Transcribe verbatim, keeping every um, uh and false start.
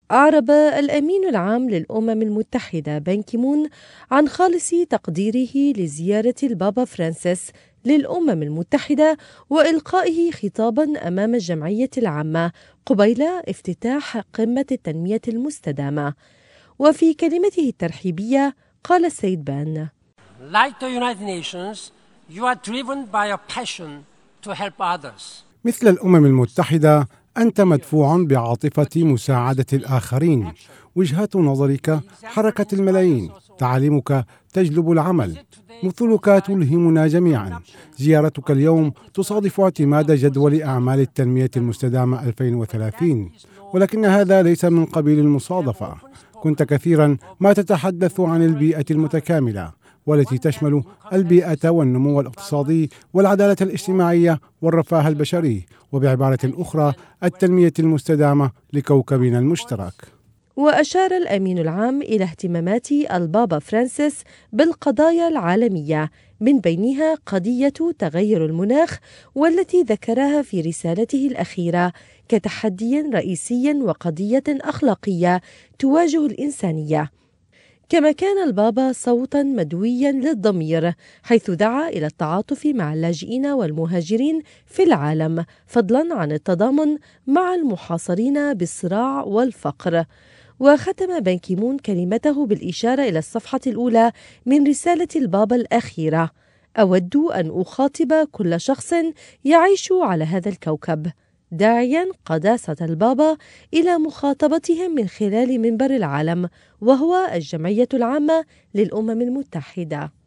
أعرب الأمين العام للأمم المتحدة بان كيمون عن خالص تقديره لزيارة البابا فرانسيس للأمم المتحدة وإلقائه خطاباً أمام الجمعية العامة قبيل افتتاح قمة التنمية المستدامة. وفي كلمته الترحيبية قال السيد بان: Like the United Nations, you are driven by a passion to help others. مثل الأمم المتحدة أنت مدفوع بعاطفة مساعدة الآخرين. وجهات نظرك حركة الملايين، تعاليمك تجلب العمل، مثلك تلهمنا جميعا. زيارتك اليوم تصادف اعتماد جدول أعمال التنمية المستدامة ألفين وثلاثين، ولكن هذا ليس من قبيل المصادفة. كنت كثيرا ما تتحدث عن البيئة المتكاملة، والتي تشمل البيئة والنمو الاقتصادي والعدالة الاجتماعية والرفاه البشري، وبعبارة أخرى التنمية المستدامة لكوكبنا المشترك. وأشار الأمين العام إلى اهتمامات البابا فرانسيس بالقضايا العالمية، من بينها قضية تغير المناخ، والتي ذكرها في رسالته الأخيرة كتحدي رئيسي وقضية أخلاقية تواجه الإنسانية. كما كان البابا صوتاً مدوياً للضمير، حيث دعا إلى التعاطف مع اللاجئين والمهاجرين في العالم، فضلاً عن التضامن مع المحاصرين بالصراع والفقر. وختم بان كيمون كلمته بالإشارة إلى الصفحة الأولى من رسالة البابا الأخيرة: أود أن أخاطب كل شخص يعيش على هذا الكوكب، داعياً قداسة البابا إلى مخاطبتهم من خلال منبر العالم، وهو الجمعية العامة للأمم المتحدة.